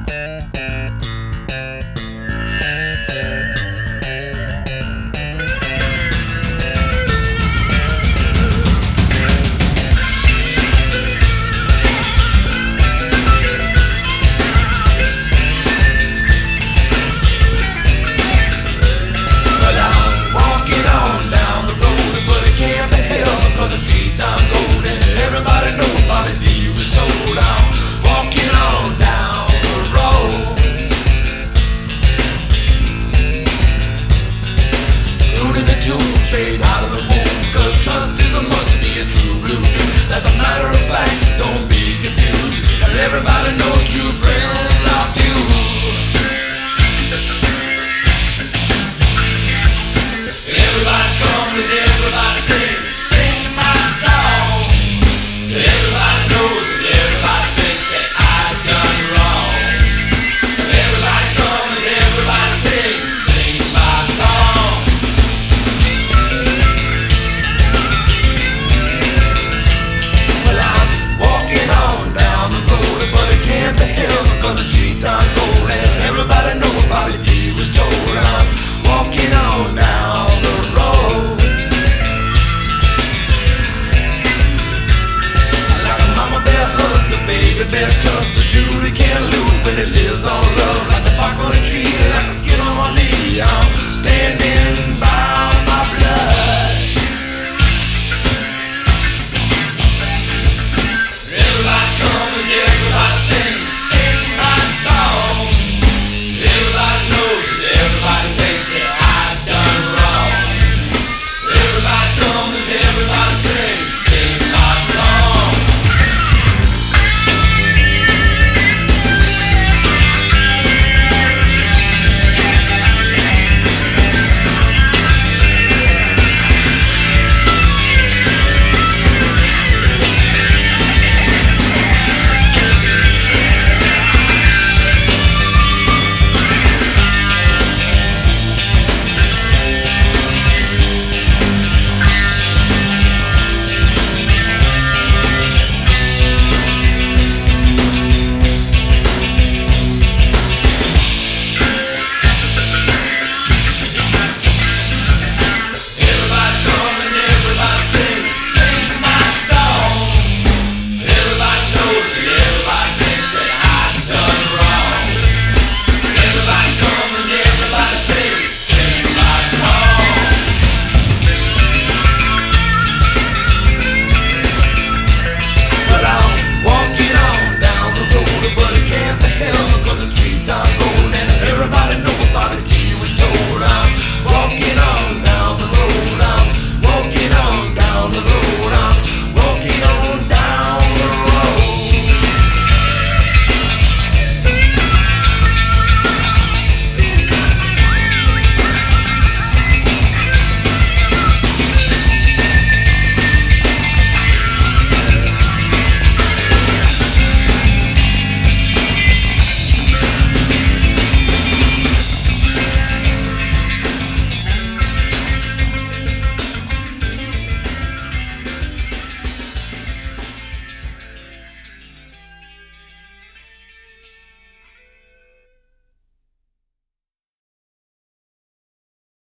Straight out of the womb, 'cause trust is a must to be a true blue. That's a matter of fact, don't be confused. And everybody knows true friends are few. Everybody come and everybody sing, sing my song. Everybody knows and everybody thinks that I've done wrong. Everybody come and everybody sing, sing my song. Walking on down the road, but it can't be helped, 'cause the streets are